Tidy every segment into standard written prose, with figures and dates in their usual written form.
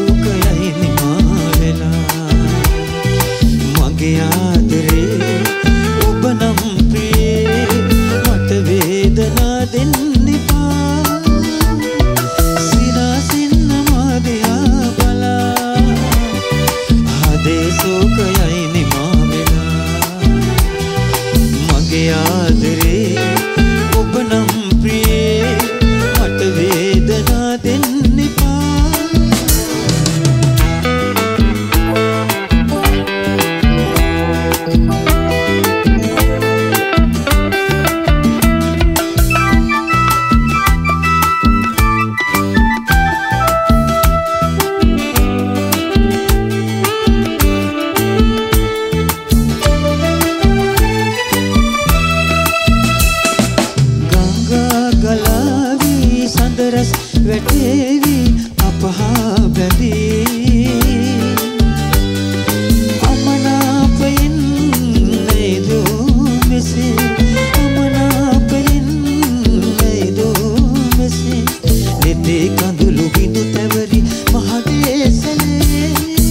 සෝකයයි නිමා වෙලා මගේ ආදරේ ඔබ නම් ප්‍රියේ මට වේදනා දෙන්න එපා සිනාසින්න මාදියා බලා හදේ සෝකයයි නිමා වෙලා මගේ ආදරේ ඔබ නම් ප්‍රියේ මට වේදනා දෙන්න සඳරස් වැටේවි අපහා බැඳී අමනාපයෙන් නේදෝ මෙසේ අමනාපයෙන් නේදෝ මෙසේ ලෙඩේ කඳුළු බිඳු තැවරි මහදේශලේ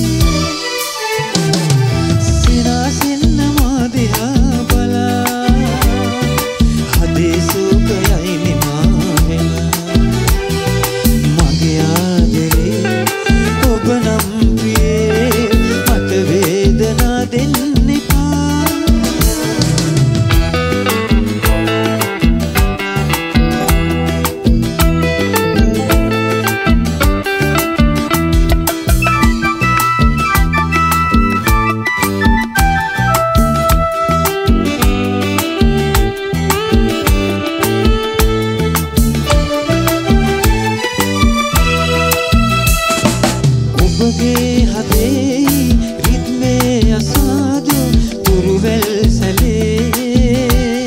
සිනාසින්න මාදිහා බලා හදේ සෝකයයි නිමා වෙලා ඔබ නම් ප්‍රියේ මට වේදනා දෙන්න එපා ඔබගේ හදේ රිද්මේ අසාදු තුරුවැල් සැලේ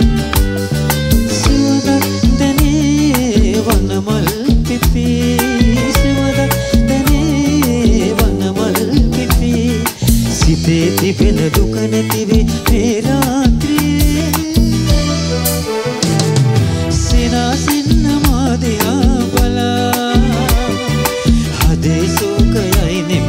සුවඳක් දැනේ වනමල් පිපි සුවඳක් දැනේ වනමල් පිපි සිතේ තිබෙන දුක නැතිවේ මේ රාත්‍රියේ සිනාසින්න මාදිහා බලා හදේ සෝකයයි